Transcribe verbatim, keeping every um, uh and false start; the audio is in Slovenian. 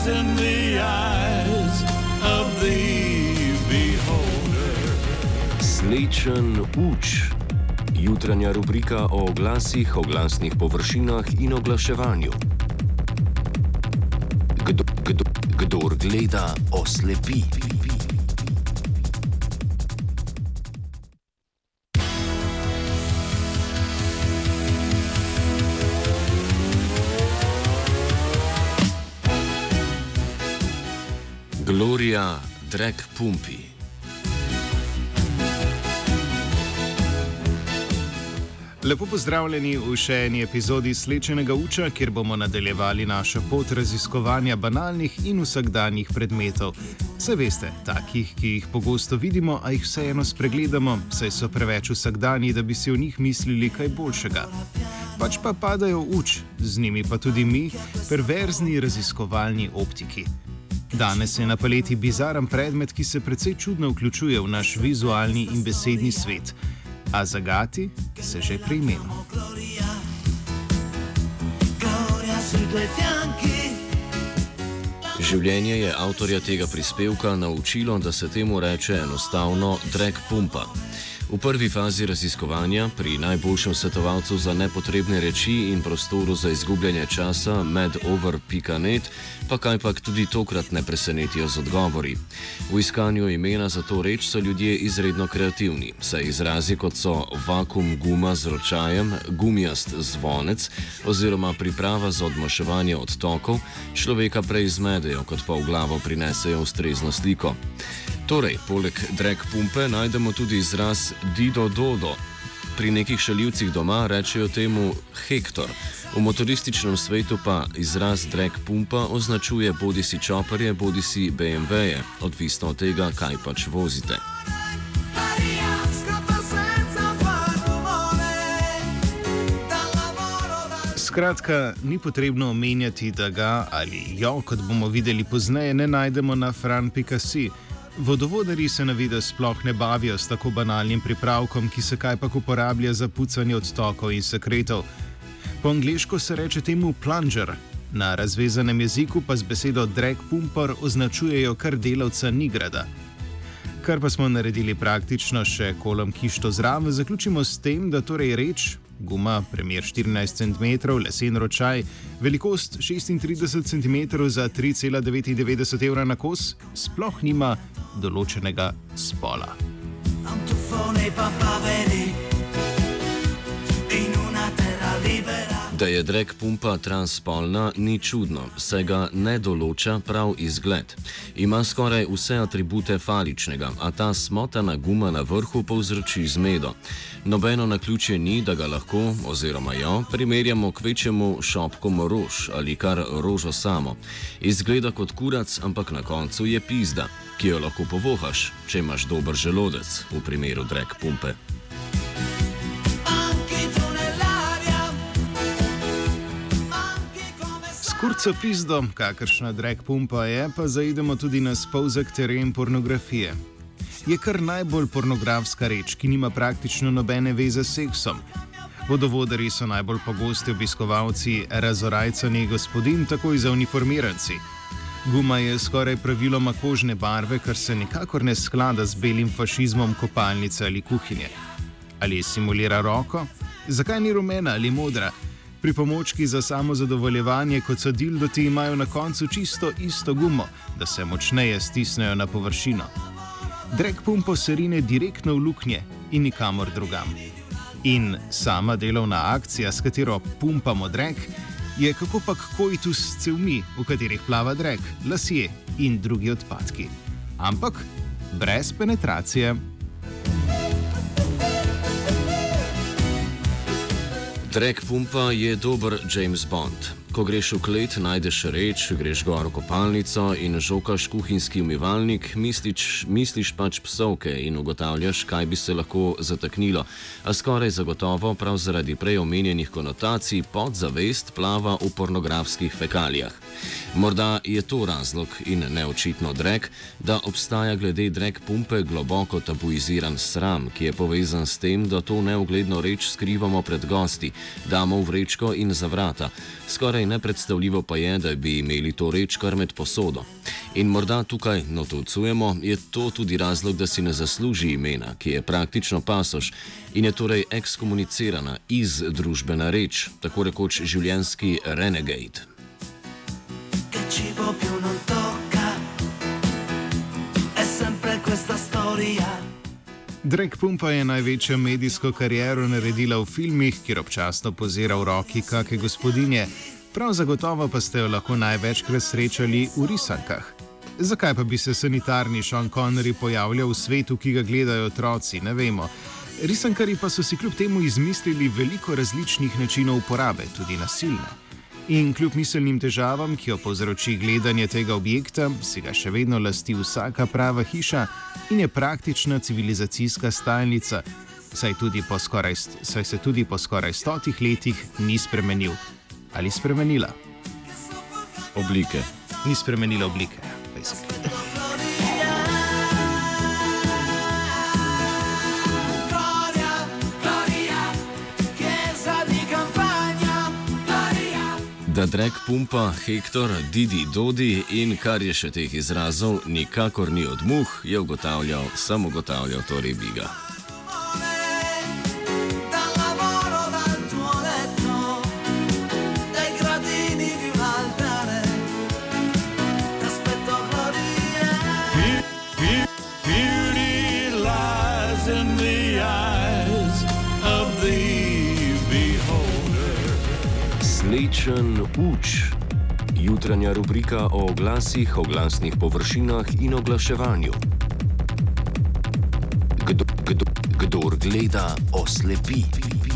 in the eyes of the beholder. Slečen uč. Jutranja rubrika o oglasih, oglasnih površinah in oglaševanju. Kdo, kdo, kdor gleda, oslepi. Gloria drag pumpi. Lepo pozdravljeni v še eni epizodi Slečenega uča, kjer bomo nadaljevali našo pot raziskovanja banalnih in vsakdanjih predmetov. Saj veste, takih, ki jih pogosto vidimo, a jih vseeno spregledamo, saj so preveč vsakdani, da bi si o njih mislili kaj boljšega. Pač pa padajo v uč, z njimi pa tudi mi, perverzni raziskovalni optiki. Danes je na paleti bizaren predmet, ki se precej čudno vključuje v naš vizualni in besedni svet. A zagati se že pri imenu. Življenje je avtorja tega prispevka naučilo, da se temu reče enostavno drag pumpa. V prvi fazi raziskovanja, pri najboljšem svetovalcu za nepotrebne reči in prostoru za izgubljanje časa medover pika net, pa kajpak tudi tokrat ne presenetijo z odgovori. V iskanju imena za to reč so ljudje izredno kreativni, saj izrazi kot so vakum guma z ročajem, gumijast zvonec oziroma priprava za odmaševanje odtokov človeka prej zmedejo, kot pa v glavo prinesejo ustrezno sliko. Torej, poleg drag pumpe najdemo tudi izraz Dido Dodo. Pri nekih šaljivcih doma rečejo temu Hektor. V motorističnem svetu pa izraz drag pumpa označuje bodisi čoperje, bodisi be em veje, odvisno od tega, kaj pač vozite. Skratka, ni potrebno omenjati, da ga ali jo, kot bomo videli pozneje, ne najdemo na fran pika si. Vodovodarji se na videz sploh ne bavijo s tako banalnim pripravkom, ki se kajpak uporablja za pucanje odtokov in sekretov. Po angleško se reče temu plunger, na razvezanem jeziku pa z besedo drag pumper označujejo kar delavca Nigrada. Kar pa smo naredili praktično še kolom kišto zraven, zaključimo s tem, da torej reč, guma, premer štirinajst centimetrov, lesen ročaj, velikost šestintrideset centimetrov za tri cela devetindevetdeset evra na kos, sploh nima določenega spola. Da je drag pumpa transspolna, ni čudno, saj ga ne določa prav izgled. Ima skoraj vse atribute faličnega, a ta smotana guma na vrhu povzroči zmedo. Nobeno naključje ni, da ga lahko, oziroma jo, primerjamo k večjemu šopkom rož ali kar rožo samo. Izgleda kot kurac, ampak na koncu je pizda, ki jo lahko povohaš, če imaš dober želodec, v primeru drag pumpe. Kurco pizdo, kakršna drag pumpa je, pa zaidemo tudi na spolzek teren pornografije. Je kar najbolj pornografska reč, ki nima praktično nobene veze s seksom. Vodovodarji so najbolj pogosti obiskovalci razorajcanih gospodin, takoj za uniformiranci. Guma je skoraj praviloma kožne barve, kar se nikakor ne sklada z belim fašizmom kopalnice ali kuhinje. Ali simulira roko? Zakaj ni rumena ali modra? Pripomočki za samozadovoljevanje, kot so dildoti, imajo na koncu čisto isto gumo, da se močneje stisnejo na površino. Drag pumpo se rine direktno v luknje in nikamor drugam. In sama delovna akcija, s katero pumpamo drag, je kakopak koitus s cevmi, v katerih plava drag, lasje in drugi odpadki. Ampak brez penetracije. Drag pumpa je dober James Bond. Ko greš v klet, najdeš reč, greš gor v kopalnico in žokaš kuhinjski umivalnik, misliš, misliš pač psovke in ugotavljaš, kaj bi se lahko zataknilo, a skoraj zagotovo prav zaradi prej omenjenih konotacij podzavest plava v pornografskih fekalijah. Morda je to razlog in neočitno drag, da obstaja glede drag pumpe globoko tabuiziran sram, ki je povezan s tem, da to neugledno reč skrivamo pred gosti, damo v vrečko in za vrata, skoraj nepredstavljivo pa je, da bi imeli to reč kar med posodo. In morda tukaj notovcujemo, je to tudi razlog, da si ne zasluži imena, ki je praktično pasoš in je torej ekskomunicirana iz družbena reč, tako rekoč življenjski renegade. Drag Pumpa je največjo medijsko kariero naredila v filmih, kjer občasno pozira v roki kake gospodinje, prav zagotovo pa ste jo lahko največkrat srečali v risankah. Zakaj pa bi se sanitarni Sean Connery pojavljal v svetu, ki ga gledajo otroci, ne vemo. Risankari pa so si kljub temu izmislili veliko različnih načinov uporabe, tudi nasilne. In kljub miselnim težavam, ki jo povzroči gledanje tega objekta, si ga še vedno lasti vsaka prava hiša in je praktična civilizacijska stalnica, saj, tudi po skoraj, saj se tudi po skoraj stotih letih ni spremenil. Ali spremenila? Oblike. Ni spremenila oblike. Da Drag Pumpa, Hektor, Didi, Dodi in kar je še teh izrazov nikakor ni od muh, je ugotavljal, sam ugotavljal torej Biga. Slečen uč. Jutranja rubrika o oglasih, oglasnih površinah in oglaševanju. Kdo, kdo, kdor gleda, oslepi.